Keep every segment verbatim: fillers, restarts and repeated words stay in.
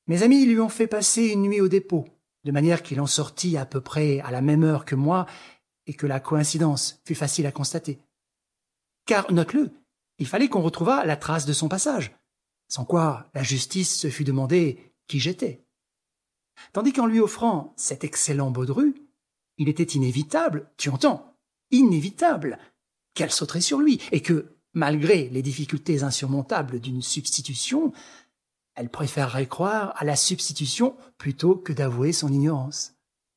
Mes amis lui ont fait passer une nuit au dépôt, de manière qu'il en sortit à peu près à la même heure que moi et que la coïncidence fut facile à constater. Car, note-le, il fallait qu'on retrouvât la trace de son passage, sans quoi la justice se fût demandé qui j'étais. Tandis qu'en lui offrant cet excellent Baudru, il était inévitable, tu entends, inévitable, qu'elle sauterait sur lui, et que, malgré les difficultés insurmontables d'une substitution, elle préférerait croire à la substitution plutôt que d'avouer son ignorance.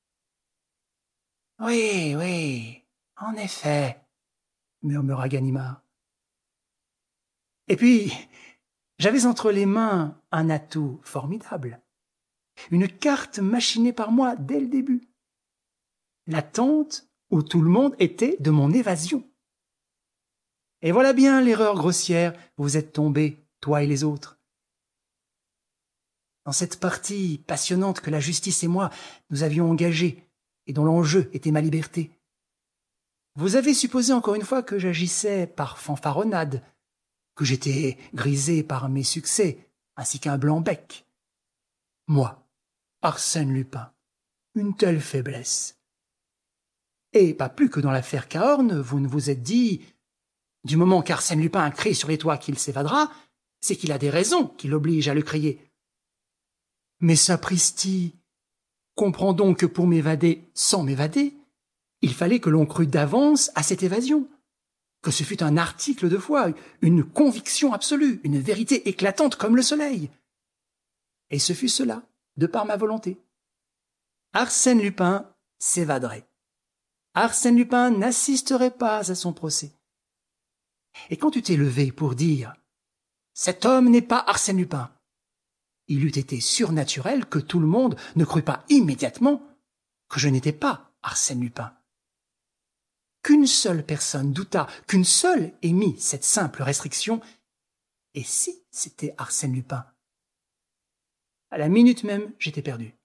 « Oui, oui, en effet, » murmura Ganimard. Et puis, j'avais entre les mains un atout formidable, une carte machinée par moi dès le début, la tente où tout le monde était de mon évasion. Et voilà bien l'erreur grossière où vous êtes tombés, toi et les autres. Dans cette partie passionnante que la justice et moi nous avions engagée et dont l'enjeu était ma liberté, vous avez supposé encore une fois que j'agissais par fanfaronnade, que j'étais grisé par mes succès, ainsi qu'un blanc-bec. Moi, Arsène Lupin, une telle faiblesse. Et pas plus que dans l'affaire Cahorn, vous ne vous êtes dit, du moment qu'Arsène Lupin crie sur les toits qu'il s'évadera, c'est qu'il a des raisons qui l'obligent à le crier. Mais sapristi, comprends donc que pour m'évader sans m'évader, il fallait que l'on crût d'avance à cette évasion, que ce fût un article de foi, une conviction absolue, une vérité éclatante comme le soleil. Et ce fut cela, de par ma volonté. Arsène Lupin s'évaderait. Arsène Lupin n'assisterait pas à son procès. Et quand tu t'es levé pour dire « Cet homme n'est pas Arsène Lupin », il eût été surnaturel que tout le monde ne crût pas immédiatement que je n'étais pas Arsène Lupin. Qu'une seule personne douta, qu'une seule émit cette simple restriction, et si c'était Arsène Lupin? À la minute même, j'étais perdu.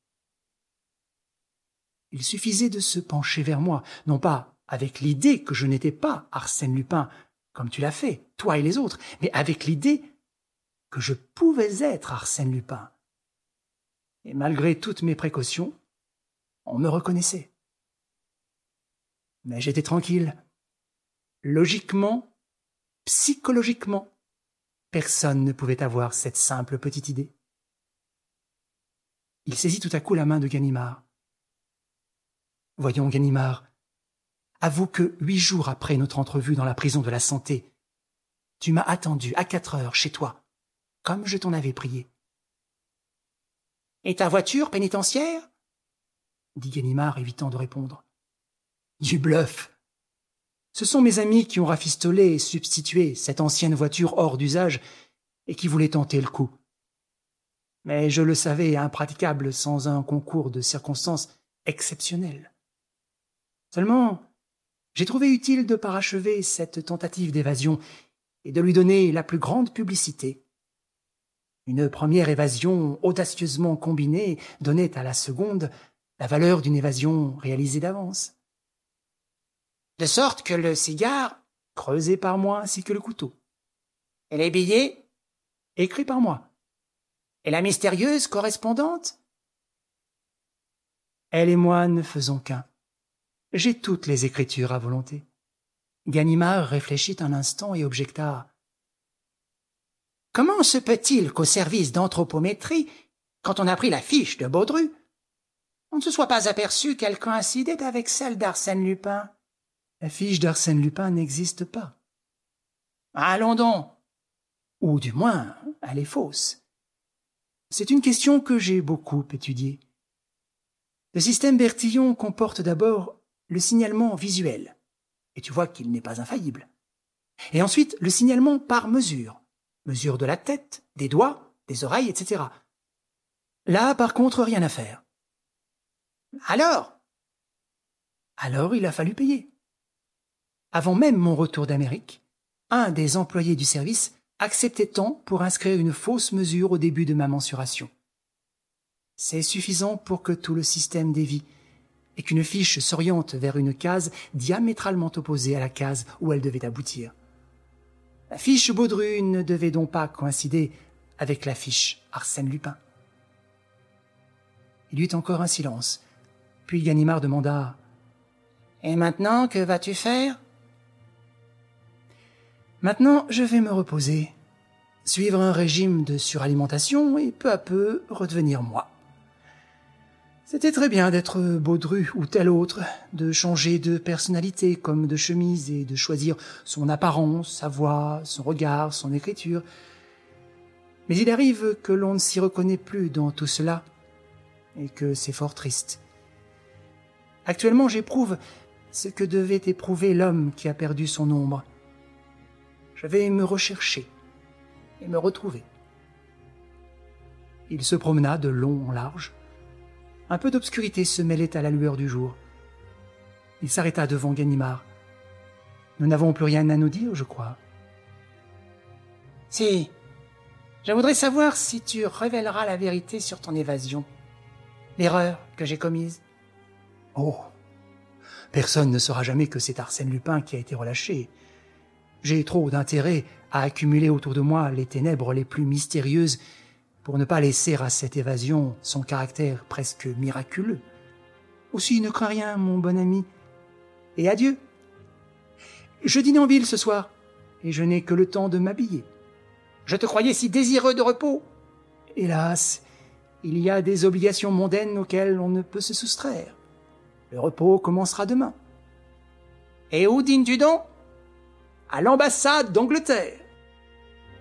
Il suffisait de se pencher vers moi, non pas avec l'idée que je n'étais pas Arsène Lupin, comme tu l'as fait, toi et les autres, mais avec l'idée que je pouvais être Arsène Lupin. Et malgré toutes mes précautions, on me reconnaissait. Mais j'étais tranquille. Logiquement, psychologiquement, personne ne pouvait avoir cette simple petite idée. Il saisit tout à coup la main de Ganimard. « Voyons, Ganimard, avoue que huit jours après notre entrevue dans la prison de la Santé, tu m'as attendu à quatre heures chez toi, comme je t'en avais prié. »« Et ta voiture pénitentiaire ?» dit Ganimard, évitant de répondre. « Du bluff. Ce sont mes amis qui ont rafistolé et substitué cette ancienne voiture hors d'usage et qui voulaient tenter le coup. Mais je le savais impraticable sans un concours de circonstances exceptionnelles. Seulement, j'ai trouvé utile de parachever cette tentative d'évasion et de lui donner la plus grande publicité. Une première évasion audacieusement combinée donnait à la seconde la valeur d'une évasion réalisée d'avance. De sorte que le cigare, creusé par moi ainsi que le couteau, et les billets, écrits par moi, et la mystérieuse correspondante, elle et moi ne faisons qu'un. J'ai toutes les écritures à volonté. » Ganimard réfléchit un instant et objecta. « Comment se peut-il qu'au service d'anthropométrie, quand on a pris la fiche de Baudru, on ne se soit pas aperçu qu'elle coïncidait avec celle d'Arsène Lupin? » « La fiche d'Arsène Lupin n'existe pas. »« Allons donc. Ou du moins, elle est fausse. C'est une question que j'ai beaucoup étudiée. Le système Bertillon comporte d'abord le signalement visuel, et tu vois qu'il n'est pas infaillible. Et ensuite, le signalement par mesure, mesure de la tête, des doigts, des oreilles, et cetera. Là, par contre, rien à faire. Alors Alors, il a fallu payer. Avant même mon retour d'Amérique, un des employés du service acceptait tant pour inscrire une fausse mesure au début de ma mensuration. C'est suffisant pour que tout le système dévie et qu'une fiche s'oriente vers une case diamétralement opposée à la case où elle devait aboutir. La fiche Baudru ne devait donc pas coïncider avec la fiche Arsène Lupin. Il y eut encore un silence. Puis Ganimard demanda « Et maintenant, que vas-tu faire ?»« Maintenant, je vais me reposer, suivre un régime de suralimentation et peu à peu redevenir moi. C'était très bien d'être Baudru ou tel autre, de changer de personnalité comme de chemise et de choisir son apparence, sa voix, son regard, son écriture. Mais il arrive que l'on ne s'y reconnaît plus dans tout cela et que c'est fort triste. Actuellement, j'éprouve ce que devait éprouver l'homme qui a perdu son ombre. Je vais me rechercher et me retrouver. » Il se promena de long en large. Un peu d'obscurité se mêlait à la lueur du jour. Il s'arrêta devant Ganimard. « Nous n'avons plus rien à nous dire, je crois. »« Si, je voudrais savoir si tu révéleras la vérité sur ton évasion, l'erreur que j'ai commise. »« Oh, personne ne saura jamais que c'est Arsène Lupin qui a été relâché. J'ai trop d'intérêt à accumuler autour de moi les ténèbres les plus mystérieuses pour ne pas laisser à cette évasion son caractère presque miraculeux. Aussi, ne crains rien, mon bon ami, et adieu. Je dîne en ville ce soir, et je n'ai que le temps de m'habiller. Je te croyais si désireux de repos. Hélas, il y a des obligations mondaines auxquelles on ne peut se soustraire. Le repos commencera demain. Et où dînes-tu donc ? À l'ambassade d'Angleterre.